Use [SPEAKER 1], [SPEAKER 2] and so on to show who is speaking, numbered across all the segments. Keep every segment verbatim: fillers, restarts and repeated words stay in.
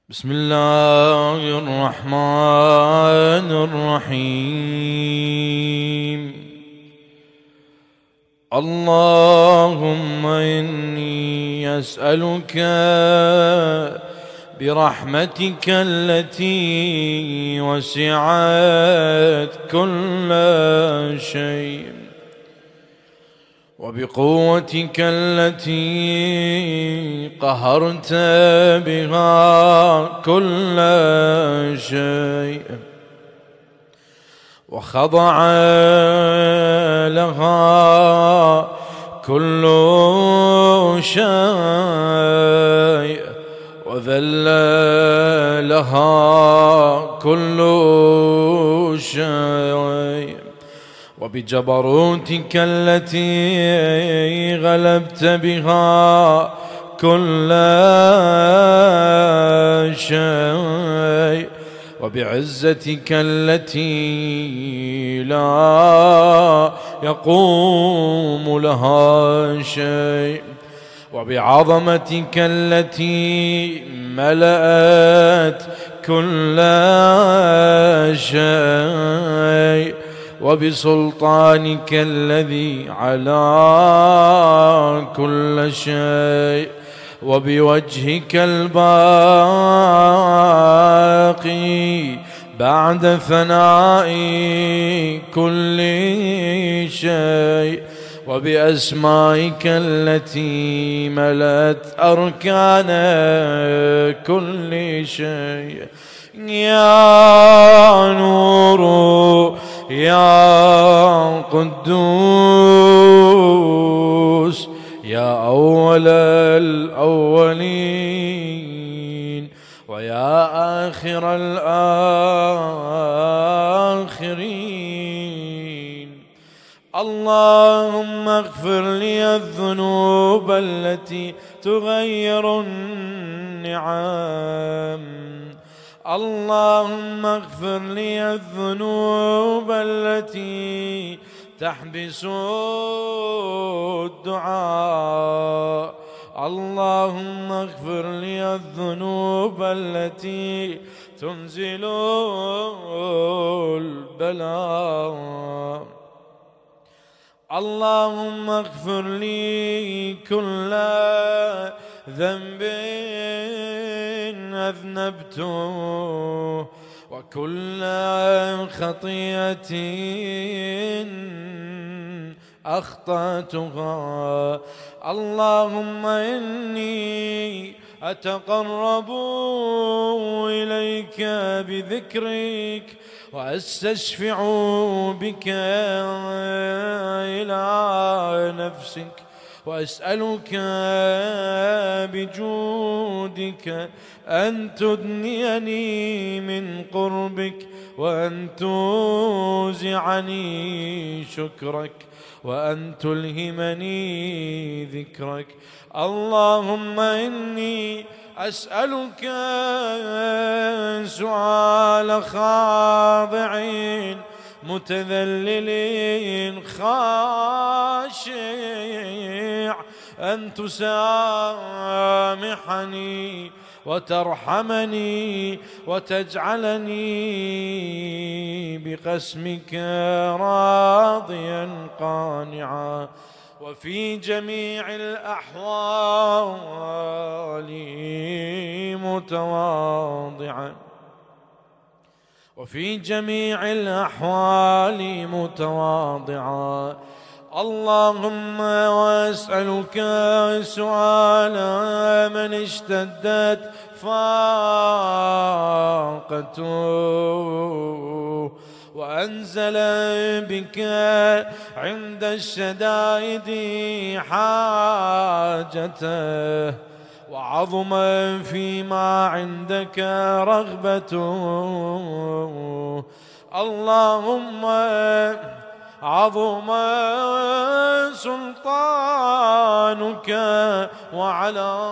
[SPEAKER 1] بسم الله الرحمن الرحيم. اللهم إني أسألك برحمتك التي وسعت كل شيء وبقوتك التي قهرت بها كل شيء وخضع لها كل شيء وذل لها كل شيء وبجبروتك التي غلبت بها كل شيء وبعزتك التي لا يقوم لها شيء وبعظمتك التي ملأت كل شيء وبسلطانك الذي على كل شيء وبوجهك الباقي بعد فناء كل شيء وبأسمائك التي ملأت أركان كل شيء. يا نور يا قدوس يا أول الأولين ويا آخر الآخرين. اللهم اغفر لي الذنوب التي تغير النعم. اللهم اغفر لي الذنوب التي تحبس الدعاء. اللهم اغفر لي الذنوب التي تنزل البلاء. اللهم اغفر لي كل ذنب أذنبته وكل خطيئة أخطأتها. اللهم إني أتقرب إليك بذكرك وأستشفع بك إلى نفسك وأسألك بجودك أن تدنيني من قربك وأن توزعني شكرك وأن تلهمني ذكرك. اللهم إني أسألك سؤال خاضعين متذللين خاشع أن تسامحني وترحمني وتجعلني بقسمك راضيا قانعا وفي جميع الأحوال متواضعا وفي جميع الأحوال متواضعا. اللهم وأسألك سؤال من اشتدت فاقته وأنزل بك عند الشدائد حاجته وعظم فيما عندك رغبته. اللهم عظم سلطانك وعلى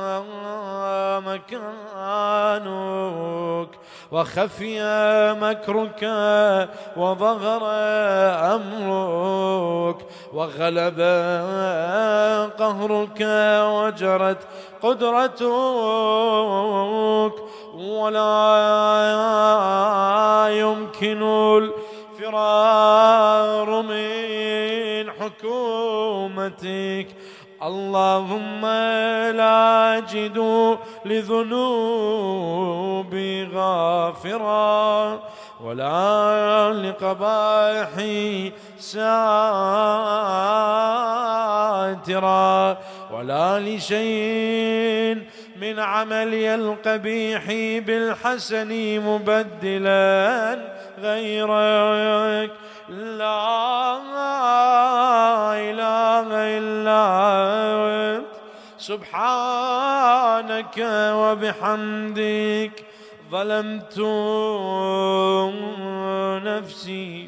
[SPEAKER 1] مكانك وخفي مكرك وظهر أمرك وغلب قهرك وجرت قدرتك ولا يمكن الفرار من حكومتك. اللهم لا أجد لذنوبي غافرا ولا لقبائحي ساترا ولا لشيء من عملي القبيح بالحسن مبدلا غيرك. لا إله إلا أنت سبحانك وبحمدك ظلمت نفسي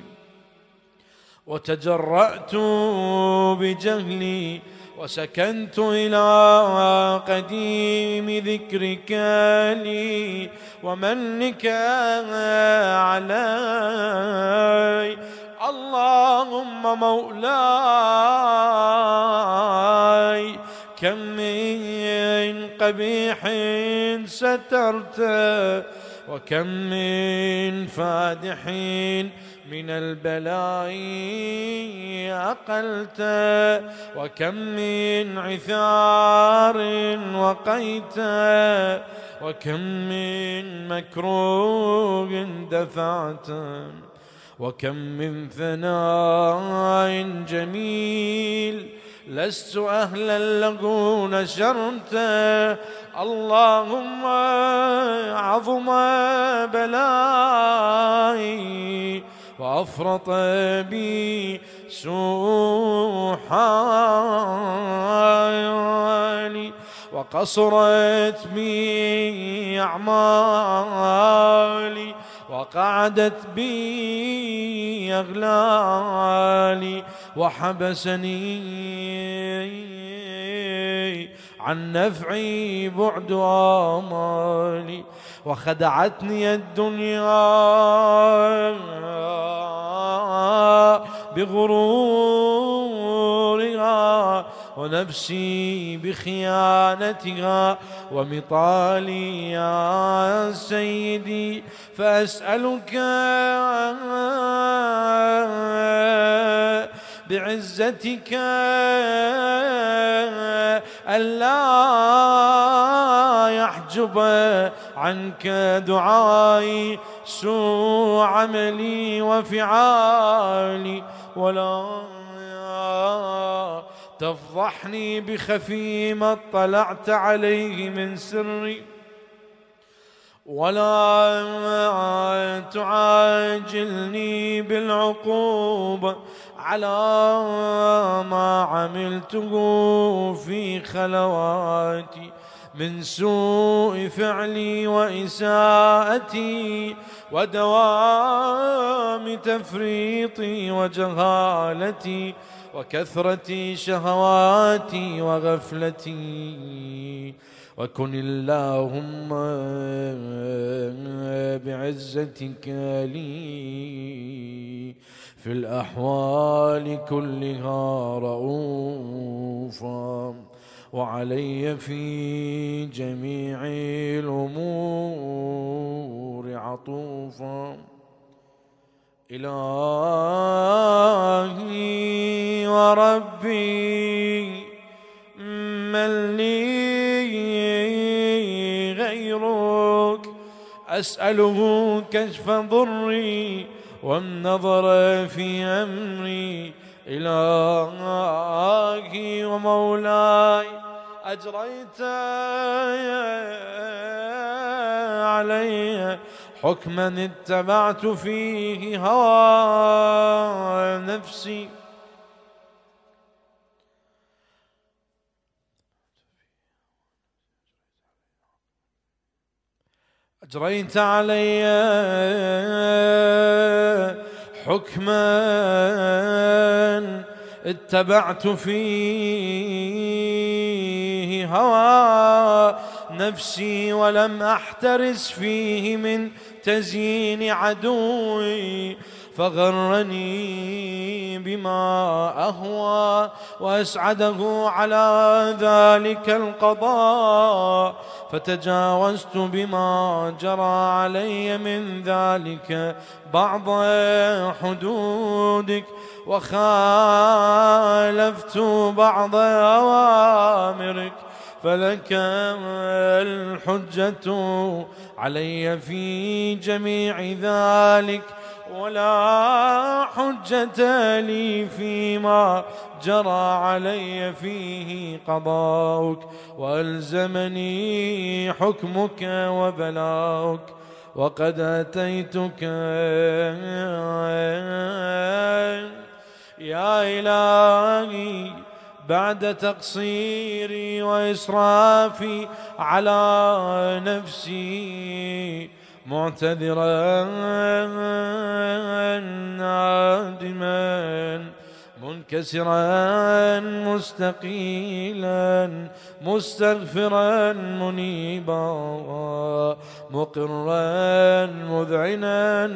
[SPEAKER 1] وتجرأت بجهلي وسكنت إلى قديم ذكرك لي ومنك علي. اللهم مولاي كم من قبيح سترت وكم من فادح من البلاء أقلت وكم من عثار وقيت وكم من مكروه دفعت وكم من ثناء جميل لست أهلا له نشرت. اللهم عظم بلائي وأفرط بي سوء حالي وقصرت بي أعمالي وقعدت بي أغلالي وحبسني عن نفعي بعد آمالي وخدعتني الدنيا بغرورها ونفسي بخيانتها ومطالي يا سيدي. فأسألك بعزتك ألا يحجب عنك دعائي سوء عملي وفعالي ولا تفضحني بخفي ما اطلعت عليه من سري ولا تعاجلني بالعقوبة على ما عملته في خلواتي من سوء فعلي وإساءتي ودوام تفريطي وجهالتي وكثرة شهواتي وغفلتي. وكن اللهم بعزتك لي في الأحوال كلها رؤوفا وعلي في جميع الأمور عطوفا. إلهي وربي من لي غيرك أسأله كشف ضري والنظر في أمري. إلهي ومولاي أجريت علي حكما اتبعت فيه هوى نفسي أجريت علي حكما اتبعت فيه هوى نفسي ولم أحترس فيه من تزيين عدوي، فغرني بما أهوى وأسعده على ذلك القضاء، فتجاوزت بما جرى علي من ذلك بعض حدودك، وخالفت بعض أوامرك، فلك الحجة علي في جميع ذلك، ولا حجة لي فيما جرى علي فيه قضاؤك، وألزمني حكمك وبلاؤك، وقد أتيتك يا إلهي بعد تقصيري وإسرافي على نفسي، معتذرا نادما منكسرا مستقيلا مستغفرا منيبا مقرا مذعنا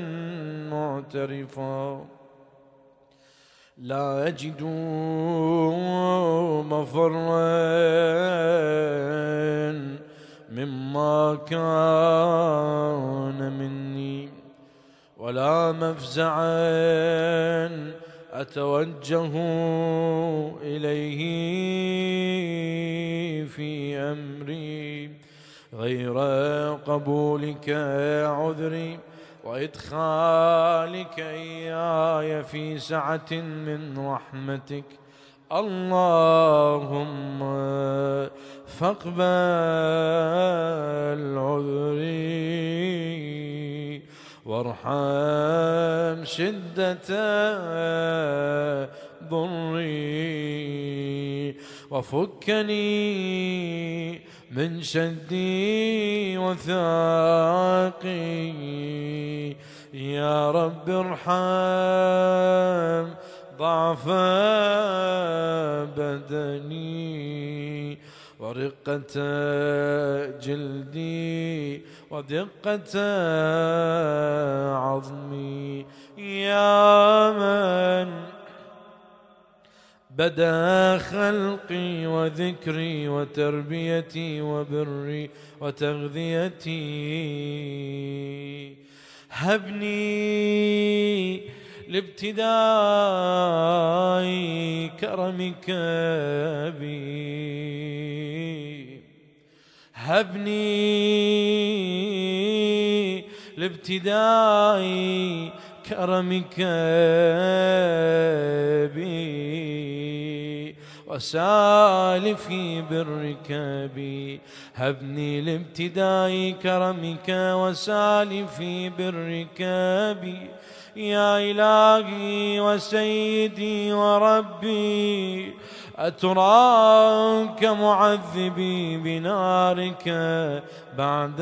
[SPEAKER 1] معترفا، لا أجد مفرا مما كان مني، ولا مفزعا أتوجه إليه في أمري غير قبولك عذري، وإدخالك إياي في سعة من رحمتك. اللهم فاقبل عذري وارحم شدة ضري، وفكني من شدي وثاقي، يا رب ارحم ضعف بدني ورقة جلدي ودقة عظمي، يا من بدأ خلقي وذكري وتربيتي وبري وتغذيتي، هبني لابتداء كرمك بي، هبني لابتداء كرمك بي، وسال في برك بي، هبني لابتداء كرمك وسال في برك بي، يا إلهي وسيدي وربي، أتراك معذبي بنارك بعد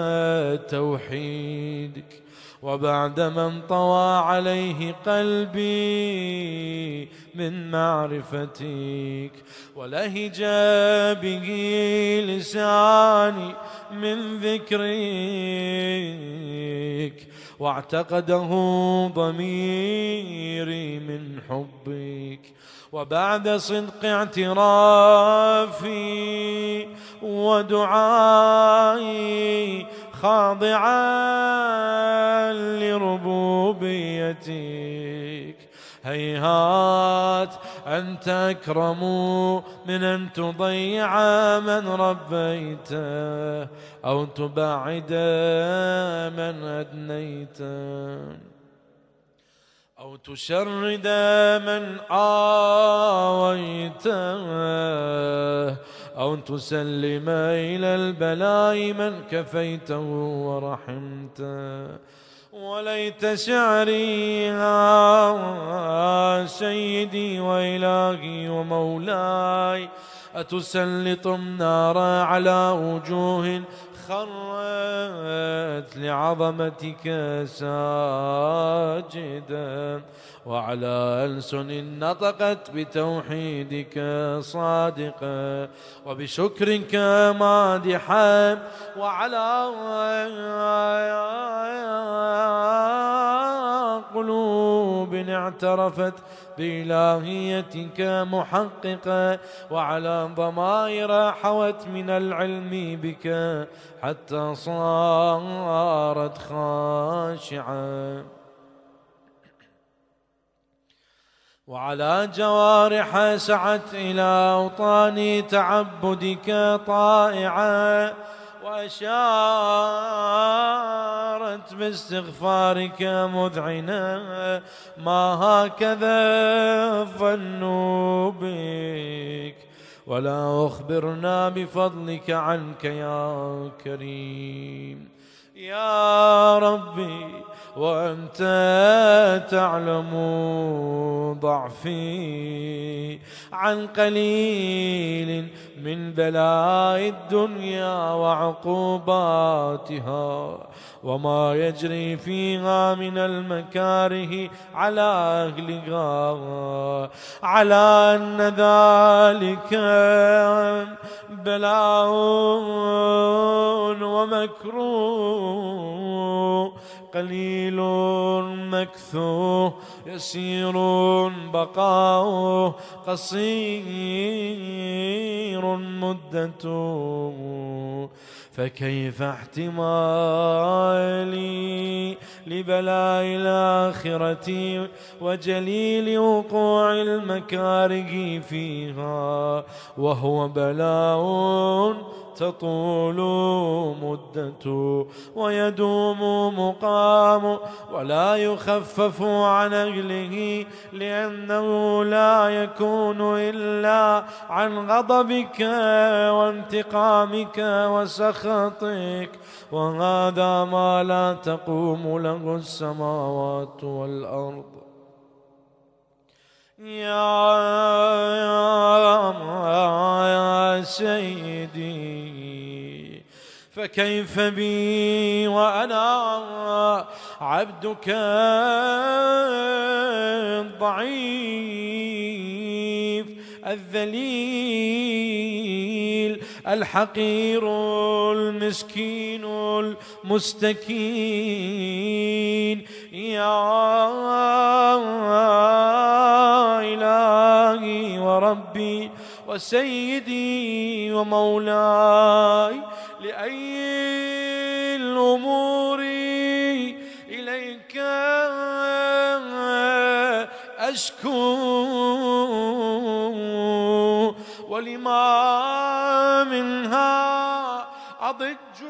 [SPEAKER 1] توحيدك، وبعد من طوى عليه قلبي من معرفتك، ولهج به لساني من ذكرك، واعتقده ضميري من حبك، وبعد صدق اعترافي ودعائي خاضعا لربوبيتك، هيهات أنت أكرم من أن تضيع من ربيته أو تبعد من أدنيته أو تشرد من آويته أو تسلم إلى البلاء من كفيته ورحمته. وليت شعري يا سيدي وإلهي ومولاي أتسلط النار على وجوه خرت لعظمتك ساجدا، وعلى ألسن نطقت بتوحيدك صادقا، وبشكرك مادحا، وعلى قلوب اعترفت بإلهيتك محققة، وعلى ضمائر حوت من العلم بك حتى صارت خاشعة، وعلى جوارح سعت إلى أوطان تعبدك طائعة، وأشارت باستغفارك مذعنة، ما هكذا الظن بك، ولا أخبرنا بفضلك عنك يا كريم. يا ربي وأنت تعلم ضعفي عن قليل من بلاء الدنيا وعقوباتها، وما يجري فيها من المكاره على أهلها، على أن ذلك بلاء ومكروه، قليل مكثوه، يسير بقاؤه، قصير مدته، فكيف احتمالي لبلاء الآخرة وجليل وقوع المكاره فيها، وهو بلاء تطول مدته ويدوم مقام، ولا يخفف عن أهله، لأنه لا يكون إلا عن غضبك وانتقامك وسخطك، وهذا ما لا تقوم له السماوات والأرض. يا سيدي فكيف بي وأنا عبدك الضعيف الذليل الحقير المسكين المستكين. يا إلهي وربي وسيدي ومولاي، لأي الأمور إليك أشكو، ولما منها أضج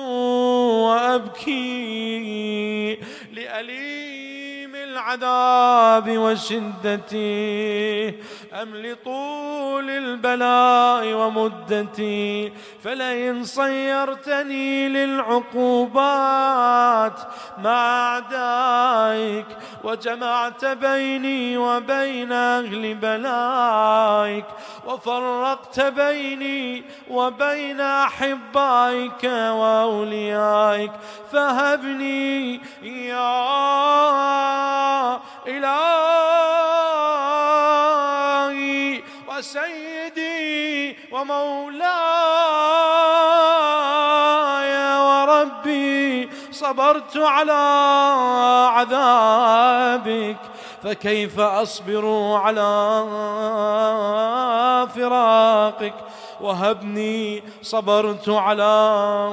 [SPEAKER 1] وأبكي، لأليم العذاب وشدته أم لطول البلاء ومدتي، فلئن صيرتني للعقوبات مع أعدائك، وجمعت بيني وبين أهل بلائك، وفرقت بيني وبين أحبائك وأوليائك، فهبني يا إلهي وسيدي ومولاي وربي، صبرت على عذابك، فكيف أصبر على فراقك، وهبني صبرت على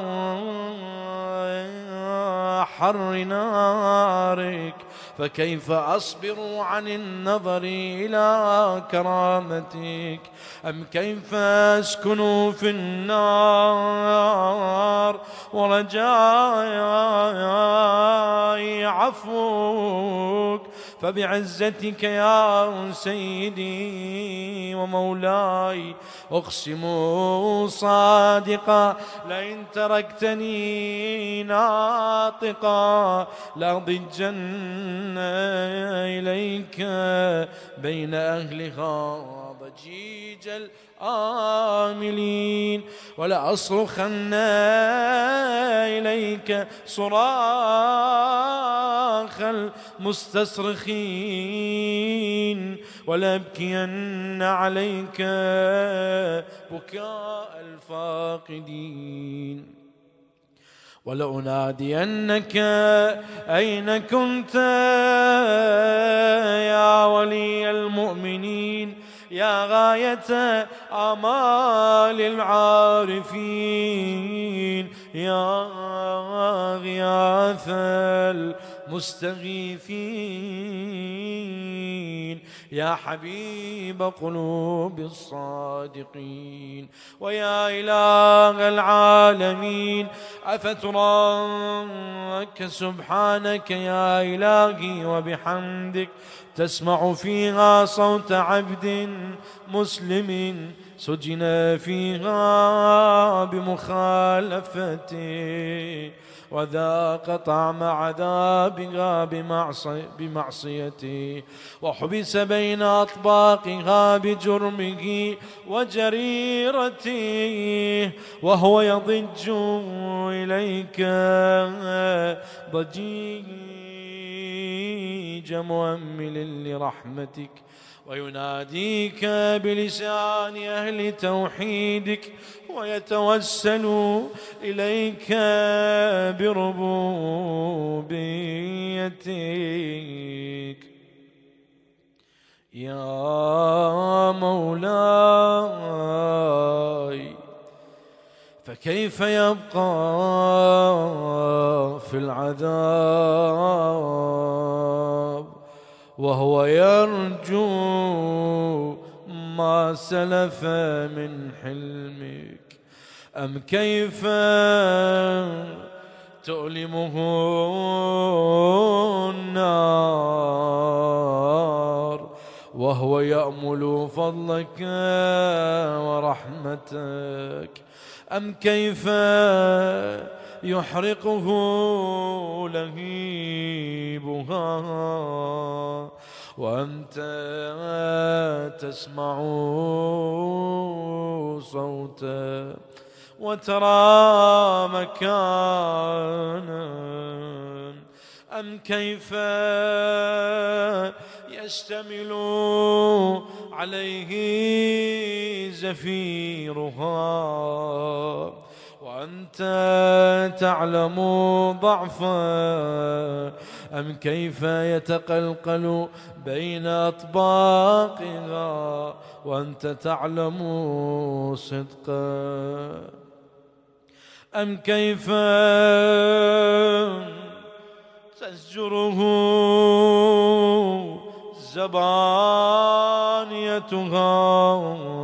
[SPEAKER 1] حر نارك، فكيف أصبر عن النظر إلى كرامتك، أم كيف أسكن في النار ورجاي عفوك، فبعزتك يا سيدي ومولاي أقسم صادقا، لئن تركتني ناطقا لأضجن إليك بين أهلها ضجيج العاملين ولأصرخن إليك صراخ المستصرخين ولأبكين عليك بكاء الفاقدين ولأنادينك أين كنت يا ولي المؤمنين يا غاية آمال العارفين يا غياث المستغيثين يا حبيب قلوب الصادقين ويا إله العالمين أفتراك سبحانك يا إلهي وبحمدك تسمع فيها صوت عبد مسلم سجن فيها بمخالفته وذاق طعم عذابها بمعصيته وحبس بين أطباقها بجرمه وجريرته وهو يضج إليك ضجيج مؤمل لرحمتك ويناديك بلسان أهل توحيدك ويتوسل إليك بربوبيتك يا مولاي فكيف يبقى في العذاب وهو يرجو ما سلف من حلمك أم كيف تؤلمه النار وهو يأمل فضلك ورحمتك أم كيف يحرقه لهيبها وأنت تسمع صوته وترى مكانا أم كيف يشتمل عليه زفيرها وأنت تعلم ضعفا أم كيف يتقلقل بين أطباقها وأنت تعلم صدقا أم كيف تزجره زبانيتها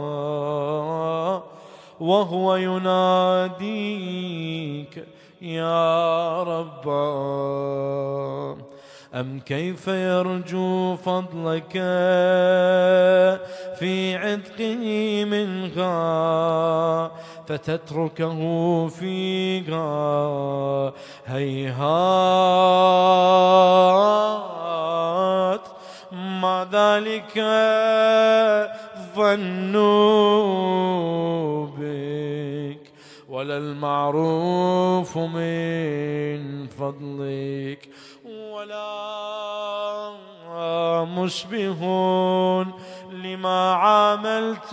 [SPEAKER 1] وهو يناديك يا رب أم كيف يرجو فضلك في عتقه منها فتتركه فيها هيهات ما ذلك ظنوا بك ولا المعروف من فضلك ولا مشبه لما عاملت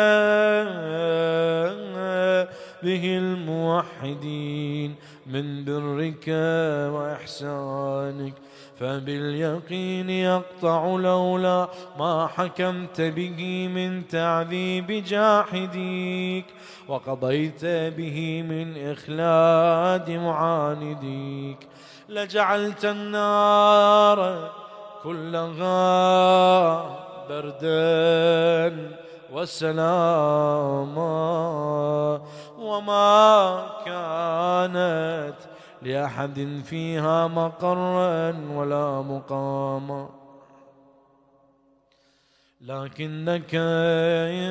[SPEAKER 1] به الموحدين من برك وإحسانك فباليقين يقطع لولا ما حكمت به من تعذيب جاحديك وقضيت به من إخلاد معانديك لجعلت النار كلها بردا وسلاما وما كانت لأحد فيها مقرا ولا مقاما لكنك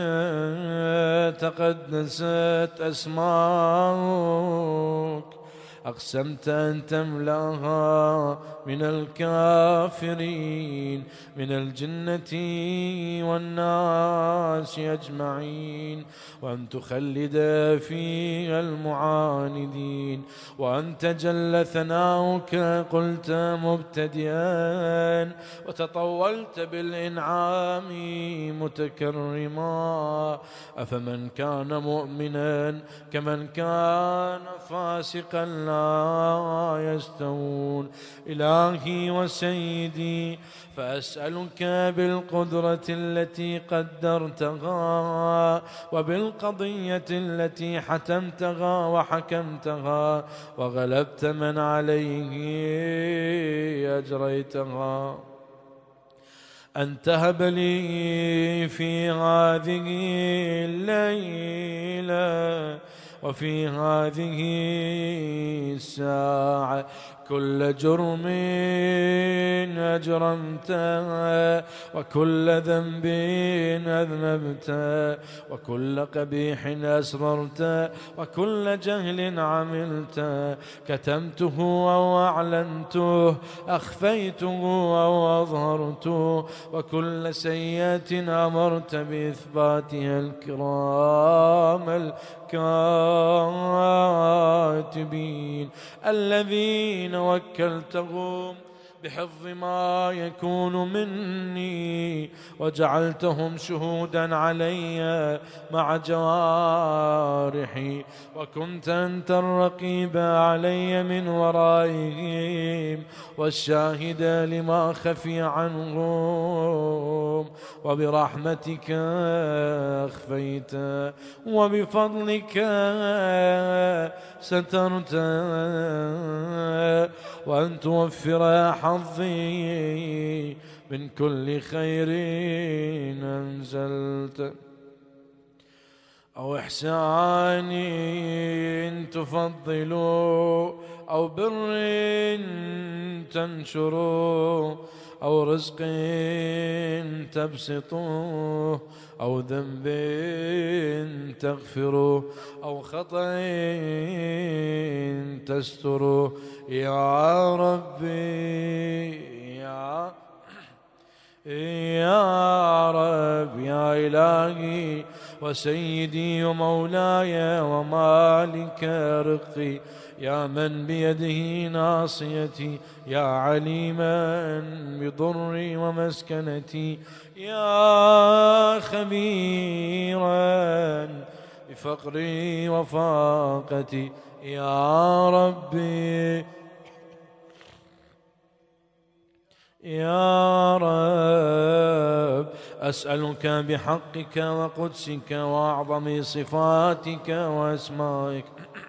[SPEAKER 1] تقدست أسماؤك أقسمت أن تملأها من الكافرين من الجنة والناس أجمعين، وأن تخلد فيها المعاندين، وأن تجل ثناؤك قلت مبتدئا، وتطولت بالإنعام متكرما. أفمن كان مؤمنا كمن كان فاسقا لا يستوون. إلهي وسيدي، فأسألك بالقدرة التي قدرتها وبالقضية التي حتمتها وحكمتها وغلبت من عليه أجريتها، أن تهب لي في هذه الليلة وفي هذه الساعة كل جرم أجرمته، وكل ذنب أذنبته، وكل قبيح أسررته، وكل جهل عملته، كتمته أو أعلنته، أخفيته أو أظهرته، وكل سيئة أمرت بإثباتها الكرام الكاتبين الذين وكلتهم بحفظ ما يكون مني، وجعلتهم شهودا علي مع جوارحي، وكنت أنت الرقيب علي من ورائهم والشاهد لما خفي عنهم، وبرحمتك أخفيت وبفضلك سترت، وأن توفر حظي من كل خير أنزلت، أو إحسان تفضل، أو بر تنشر، أو رزق تبسط، أو ذنب تغفر، أو خطأ تستر. يا ربي يا يا رب يا إلهي وسيدي ومولاي ومالك رقي، يا من بيده ناصيتي، يا عليما بضري ومسكنتي، يا خبيرا بفقري وفاقتي، يا ربي يا رب، أسألك بحقك وقدسك وأعظم صفاتك وأسمائك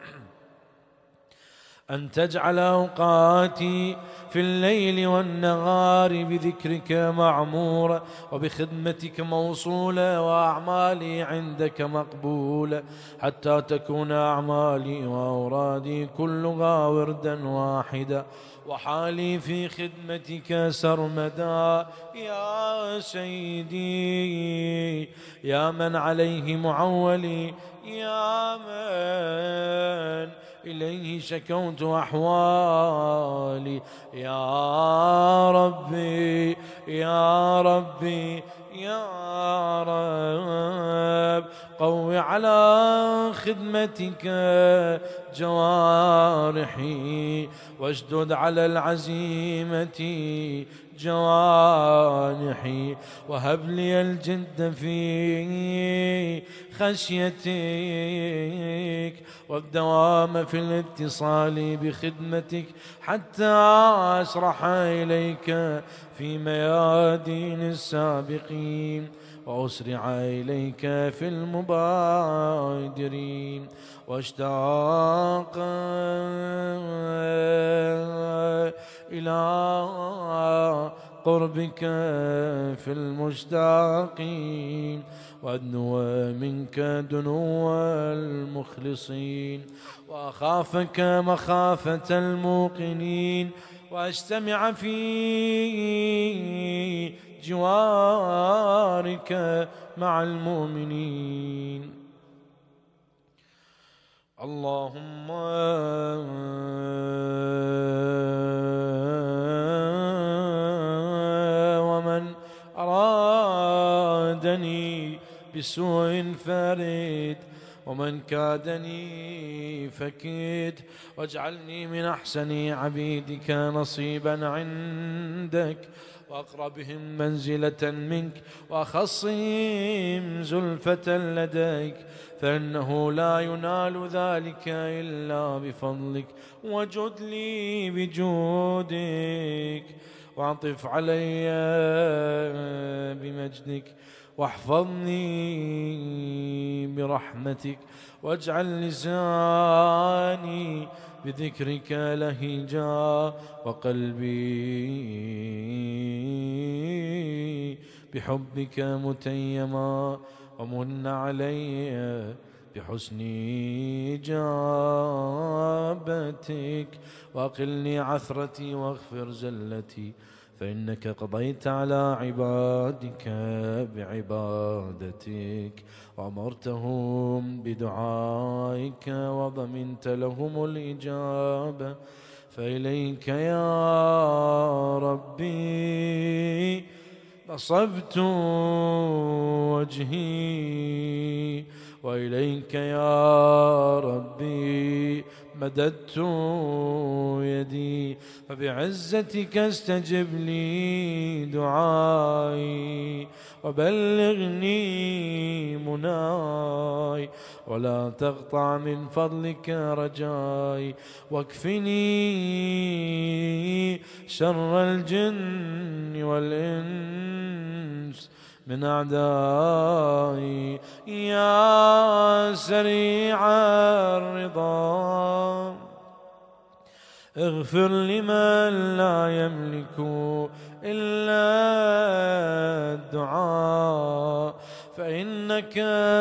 [SPEAKER 1] أن تجعل أوقاتي في الليل والنهار بذكرك معمورة، وبخدمتك موصولة، وأعمالي عندك مقبولة، حتى تكون أعمالي وأورادي كلها وردا واحدا، وحالي في خدمتك سرمدا. يا سيدي، يا من عليه معولي، يا من إليه شكوت أحوالي، يا ربي يا ربي يا رب، قوي على خدمتك جوارحي، واشدد على العزيمة جوانحي، وهب لي الجد في خشيتك، والدوام في الاتصال بخدمتك، حتى أسرح إليك في ميادين السابقين، وأسرع إليك في المبادرين، واشتاق إلى قربك في المشتاقين، وأدنو منك دنو المخلصين، وأخافك مخافة الموقنين، وأجتمع في جوارك مع المؤمنين. اللهم ومن أرادني بسوء فرد، ومن كادني فكيد، واجعلني من أحسن عبيدك نصيبا عندك، وأقربهم منزلة منك، وأخصهم زلفة لديك، فإنه لا ينال ذلك إلا بفضلك، وجد لي بجودك، واعطف علي بمجدك، واحفظني برحمتك، واجعل لساني بذكرك لهجا، وقلبي بحبك متيما، ومن علي بحسن إجابتك، وأقلني عثرتي واغفر زلتي، فإنك قضيت على عبادك بعبادتك، وأمرتهم بدعائك، وضمنت لهم الإجابة، فإليك يا ربي نصبت وجهي، وإليك يا ربي مددت يدي، فبعزتك استجب لي دعائي، وبلغني مناي، ولا تقطع من فضلك رجائي، واكفني شر الجن والإنس من أعدائي، يا سريع الرضا اغفر لمن لا يملك إلا الدعاء، فإنك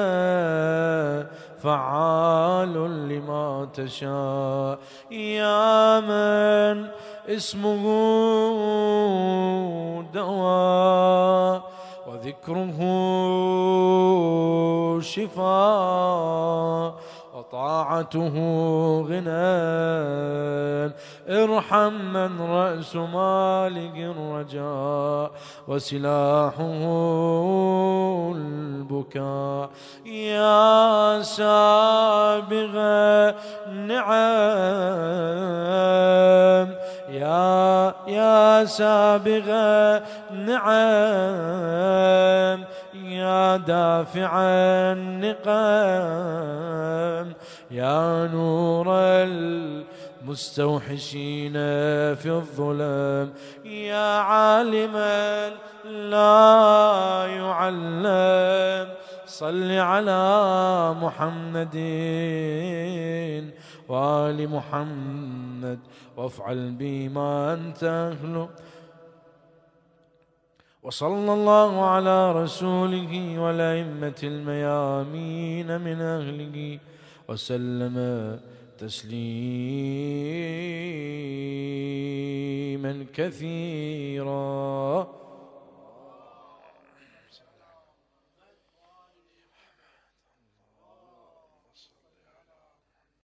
[SPEAKER 1] فعال لما تشاء، يا من اسمه دواء وذكره شفاء وطاعته غنى، ارحم من رأس مالك الرجاء وسلاحه البكاء، يا سابغ النعم، يا يا سابغ النعم، يا دافع النقم، يا نور المستوحشين في الظلم، يا عالما لا يعلم، صل على محمد وآل محمد، وافعل بما أنت أهله، وصلى الله على رسوله والأئمة الميامين من أهله، وسلم تسليما كثيرا.